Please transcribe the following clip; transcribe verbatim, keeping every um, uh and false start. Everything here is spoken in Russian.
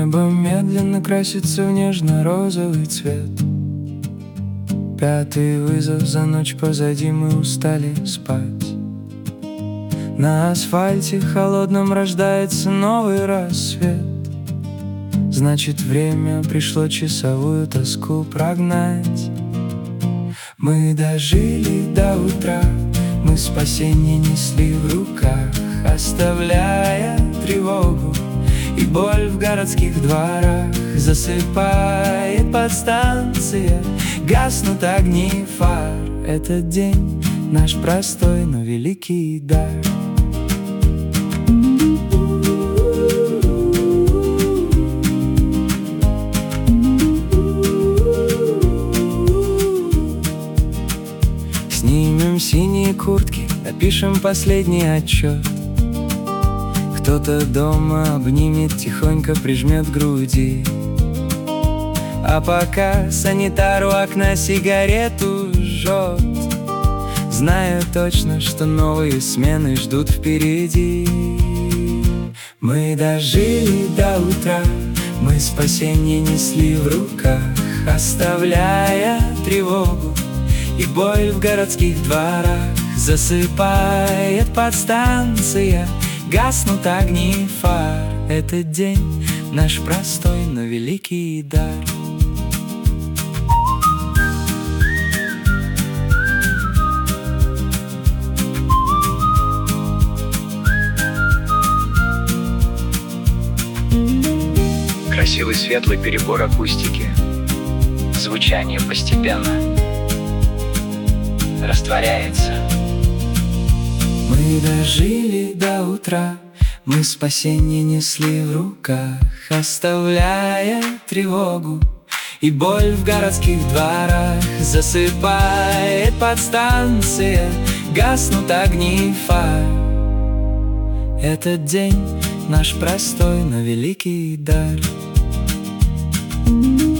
Небо медленно красится в нежно-розовый цвет. Пятый вызов за ночь позади, мы устали спать. На асфальте холодном рождается новый рассвет. Значит, время пришло часовую тоску прогнать. Мы дожили до утра, мы спасение несли в руках, оставляя тревогу и боль в городских дворах. Засыпает подстанция, гаснут огни фар. Этот день наш простой, но великий дар. Снимем синие куртки, напишем последний отчет. Кто-то дома обнимет, тихонько прижмет к груди. А пока санитар у окна сигарету жжет, зная точно, что новые смены ждут впереди. Мы дожили до утра, мы спасение несли в руках, оставляя тревогу и боль в городских дворах. Засыпает подстанция, гаснут огни фар. Этот день наш простой, но великий дар. Красивый светлый перебор акустики. Звучание постепенно растворяется. Мы дожили до утра, мы спасение несли в руках, оставляя тревогу и боль в городских дворах. Засыпает подстанция, гаснут огни фар. Этот день наш простой, но великий дар.